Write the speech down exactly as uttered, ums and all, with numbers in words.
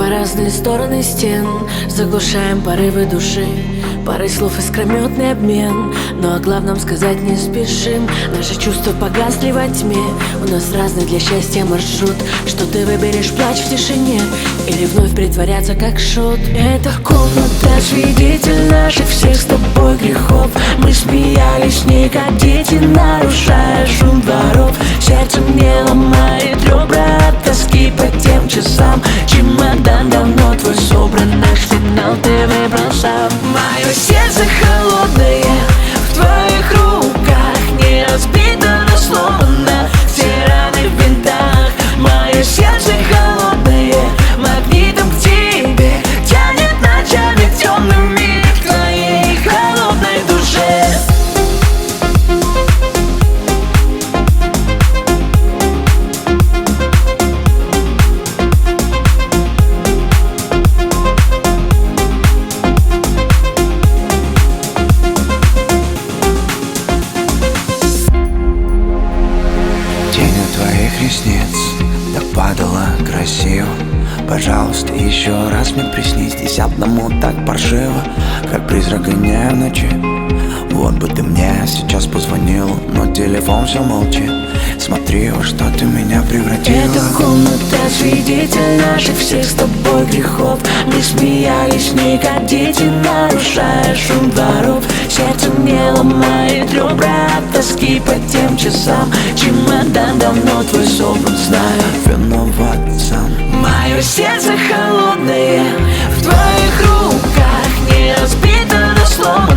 по разные стороны стен, заглушаем порывы души, парой слов искрометный обмен. Но о главном сказать не спешим. Наши чувства погасли во тьме. У нас разный для счастья маршрут. Что ты выберешь, плачь в тишине или вновь притворяться как шут? Это комната, свидетель наших всех с тобой грехов. Мы смеялись с ней, как дети, нарушая шум дворов. Сердце мне ломает ребра от тоски по тем часам. Чемодан давно твой собран, наш финал ты выбрал сам. Мое сердце холодное в твоих руках, не разбито, но сломано, все раны в винтах. Мое сердце холодное магнитом к тебе тянет ночами темными к твоей холодной душе. Твоих ресниц так падала красиво. Пожалуйста, еще раз мне приснись. Здесь одному так паршиво, как призрак гоняя в ночи. Вот бы ты мне сейчас позвонил, но телефон все молчит. Смотри, во что ты меня превратила. Эта комната, свидетель наших всех с тобой грехов. Мы смеялись с ней, как дети, нарушая шум дворов. Сердце мне ломает ребра от тоски по тем часам. Чемодан давно твой собран, знаю, виноват сам. Мое сердце холодное в твоих руках, не разбито, но сломано.